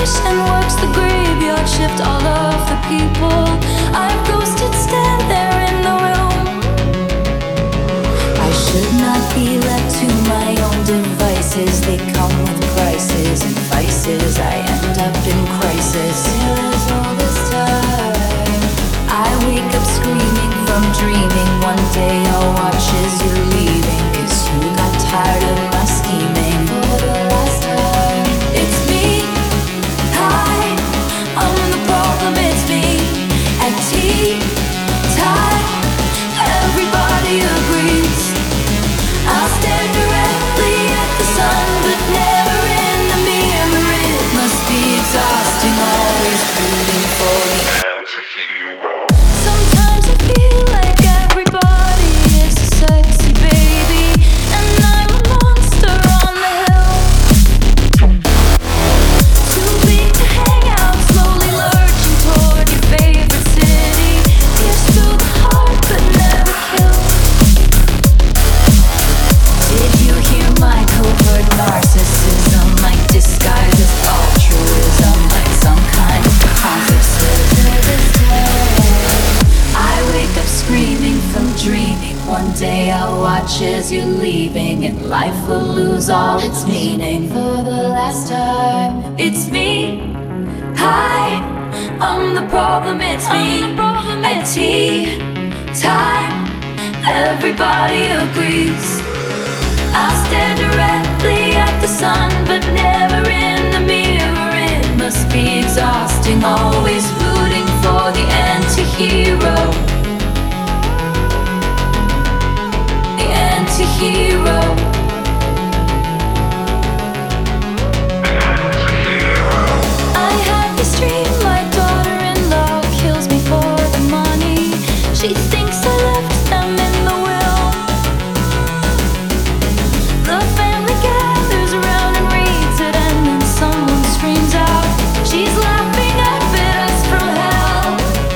and works the graveyard shift. All of the people I've ghosted stand there in the room. I should not be left to my own devices. They come with prices and vices. I end up in crisis. Here is all this time. I wake up screaming from dreaming. One day I'll watch as you're leaving, 'cause you got tired of my scheming. For the last time, it's me. Hi, I'm the problem, it's me. At tea time, everybody agrees. I'll stare directly at the sun, but never in the mirror. It must be exhausting, always rooting for the anti-hero. Sometimes I feel like everybody is a sexy baby, and I'm a monster on the hill. Too big to hang out, slowly lurching toward your favorite city. Pierce through the heart, but never kill. Did you hear my covert narcissism? Like disguised as altruism, like some kind of I wake up screaming from dreaming. One day I'll watch as you're leaving, and life will lose all its meaning. For the last time, it's me. Hi, I'm the problem, it's me. At tea time, everybody agrees. I'll stare directly at the sun, but never in the mirror. It must be exhausting, always rooting for the anti-hero. The anti-hero. I had this dream, my daughter-in-law kills me for the money. She thinks I left them in the will. The family gathers around and reads it, and then someone screams out, she's laughing up at us from hell.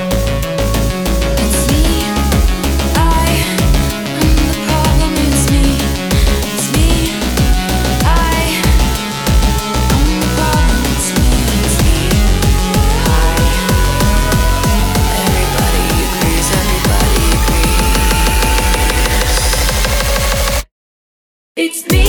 It's me. I am the problem, it's me. It's me. I am the problem, it's me. It's me. I. Everybody agrees, everybody agrees. It's me.